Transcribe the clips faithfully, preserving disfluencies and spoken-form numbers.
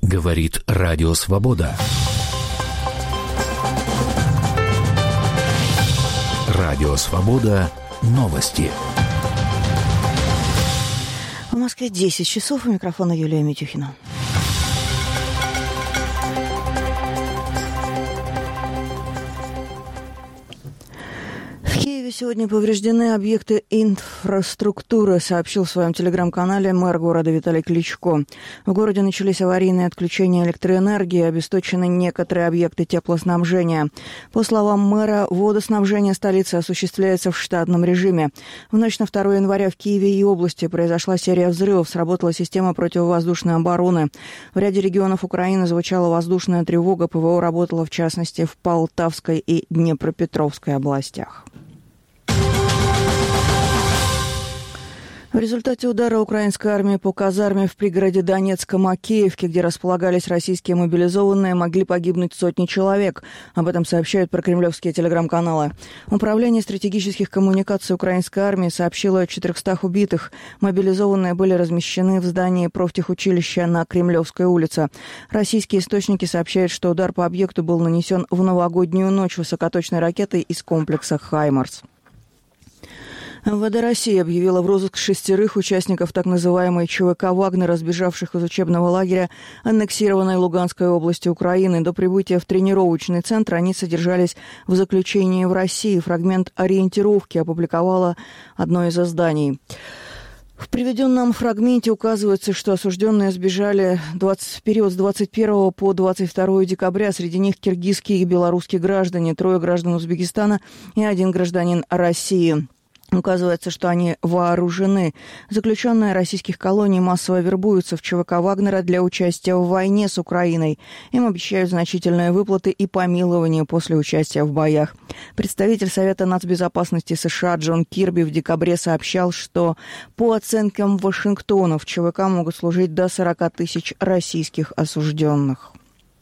Говорит Радио Свобода. Радио Свобода. Новости. В Москве десять часов. У микрофона Юлия Митюхина. В Киеве сегодня повреждены объекты инфраструктуры, сообщил в своем телеграм-канале мэр города Виталий Кличко. В городе начались аварийные отключения электроэнергии, обесточены некоторые объекты теплоснабжения. По словам мэра, водоснабжение столицы осуществляется в штатном режиме. В ночь на второе января в Киеве и области произошла серия взрывов, сработала система противовоздушной обороны. В ряде регионов Украины звучала воздушная тревога, ПВО работала в частности в Полтавской и Днепропетровской областях. В результате удара украинской армии по казарме в пригороде Донецка Макеевке, где располагались российские мобилизованные, могли погибнуть сотни человек. Об этом сообщают прокремлевские телеграм-каналы. Управление стратегических коммуникаций украинской армии сообщило о четырехстах убитых. Мобилизованные были размещены в здании профтехучилища на Кремлевской улице. Российские источники сообщают, что удар по объекту был нанесен в новогоднюю ночь высокоточной ракетой из комплекса «Хаймарс». МВД России объявила в розыск шестерых участников так называемой ЧВК «Вагнера», сбежавших из учебного лагеря аннексированной Луганской области Украины. До прибытия в тренировочный центр они содержались в заключении в России. Фрагмент ориентировки опубликовало одно из изданий. В приведенном фрагменте указывается, что осужденные сбежали в период с двадцать первого по двадцать второе декабря. Среди них киргизские и белорусские граждане, трое граждан Узбекистана и один гражданин России. Указывается, что они вооружены. Заключенные российских колоний массово вербуются в ЧВК «Вагнера» для участия в войне с Украиной. Им обещают значительные выплаты и помилование после участия в боях. Представитель Совета нацбезопасности США Джон Кирби в декабре сообщал, что по оценкам Вашингтона в ЧВК могут служить до сорок тысяч российских осужденных.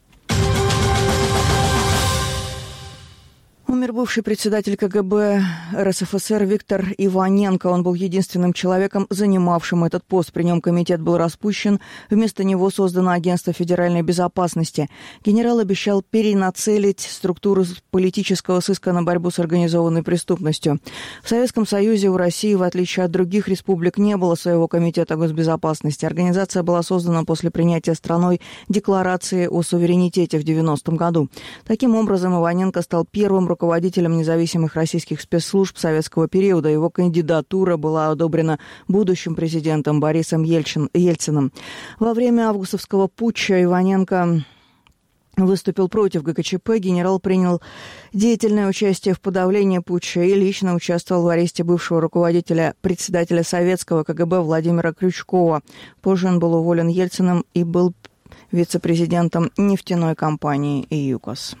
Умер бывший председатель КГБ РСФСР Виктор Иваненко. Он был единственным человеком, занимавшим этот пост. При нем комитет был распущен. Вместо него создано Агентство федеральной безопасности. Генерал обещал перенацелить структуру политического сыска на борьбу с организованной преступностью. В Советском Союзе, в России, в отличие от других республик, не было своего комитета госбезопасности. Организация была создана после принятия страной декларации о суверенитете в девяностом году. Таким образом, Иваненко стал первым руководителем руководителем независимых российских спецслужб советского периода. Его кандидатура была одобрена будущим президентом Борисом Ельчин, Ельциным. Во время августовского путча Иваненко выступил против ГКЧП. Генерал принял деятельное участие в подавлении путча и лично участвовал в аресте бывшего руководителя, председателя советского КГБ Владимира Крючкова. Позже он был уволен Ельциным и был вице-президентом нефтяной компании «ЮКОС».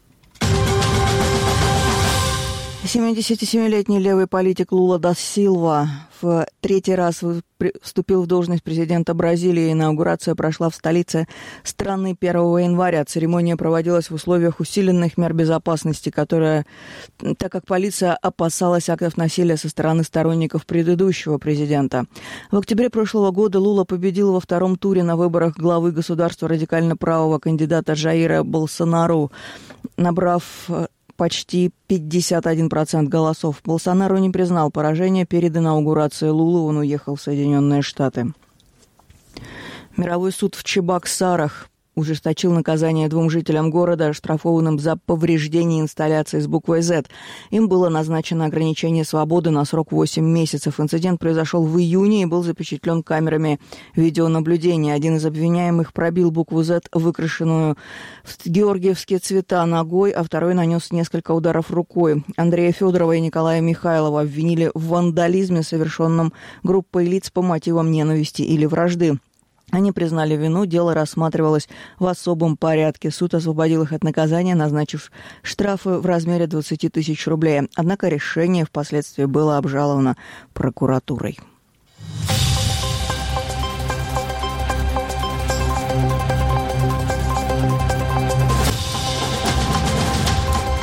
семидесятисемилетний левый политик Лула да Силва в третий раз вступил в должность президента Бразилии. Инаугурация прошла в столице страны первого января. Церемония проводилась в условиях усиленных мер безопасности, которая, так как полиция опасалась актов насилия со стороны сторонников предыдущего президента. В октябре прошлого года Лула победил во втором туре на выборах главы государства радикально правого кандидата Жаира Болсонару, набрав почти пятьдесят один процент голосов. Болсонару не признал поражение перед инаугурацией Лулы. Он уехал в Соединенные Штаты. Мировой суд в Чебоксарах ужесточил наказание двум жителям города, оштрафованным за повреждение инсталляции с буквой «Z». Им было назначено ограничение свободы на срок восемь месяцев. Инцидент произошел в июне и был запечатлен камерами видеонаблюдения. Один из обвиняемых пробил букву «Z», выкрашенную в георгиевские цвета, ногой, а второй нанес несколько ударов рукой. Андрея Федорова и Николая Михайлова обвинили в вандализме, совершенном группой лиц по мотивам ненависти или вражды. Они признали вину, дело рассматривалось в особом порядке. Суд освободил их от наказания, назначив штрафы в размере двадцать тысяч рублей. Однако решение впоследствии было обжаловано прокуратурой.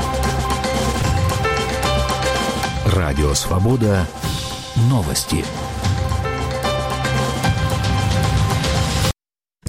Радио «Свобода». Новости.